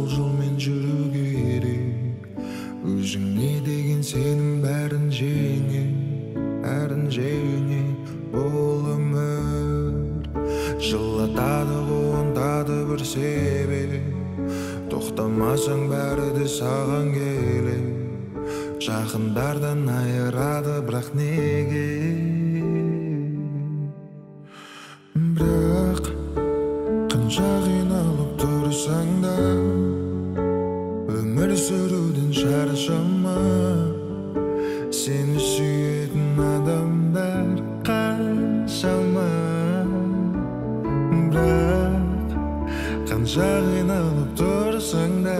жолмен жүру керек. Өзіңе деген сенім бәрін жеңе бұл өмір. Жылатады қуантады бір себеп, тоқтамасаң бәрі де саған келе. Жақындардан айырады бірақ неге? Бірақ қанша қиналып тұрсаң да өмір сүруден шаршама. Сені сүйетін адамдар қаншама. Бірақ қанша қиналып тұрсаң да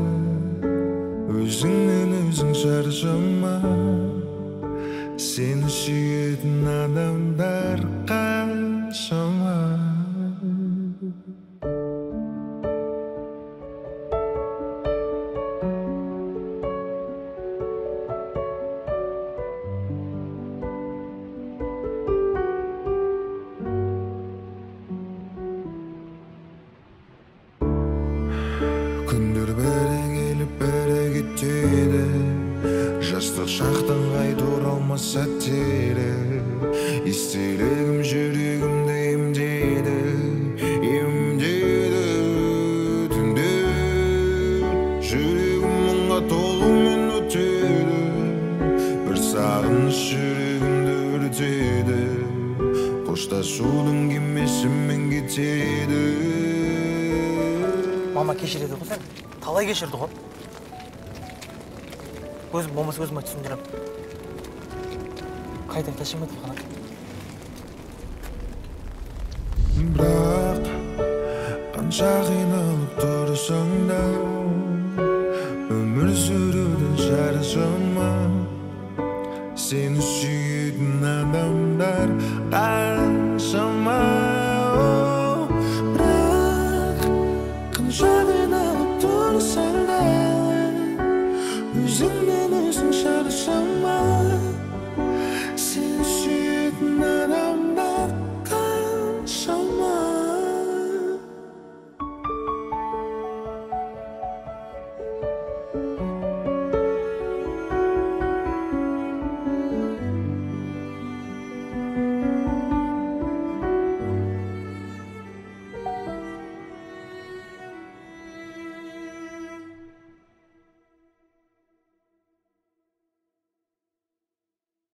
өзіңнен өзің шаршама. Сені сүйетін адамдар қаншама. Күндер бәрі келіп бәрі кетеді, жастық шақтан қайта оралмас сәттері. Естелігім жүрегімді емдеді түндер. Жүрегім мұңға толумен өтеді, бір сағыныш жүрегімді өртеді. Қоштасудың кемесімен кетеді. Мама кешіреді ғой сен, талай кешірді ғой. Өзім болмаса өзіме түсіндірем. Қайта кешірмеді қана. Бірақ қанша қиналып тұрсаң да өмір сүруден шаршама. Сені сүйетін адамдар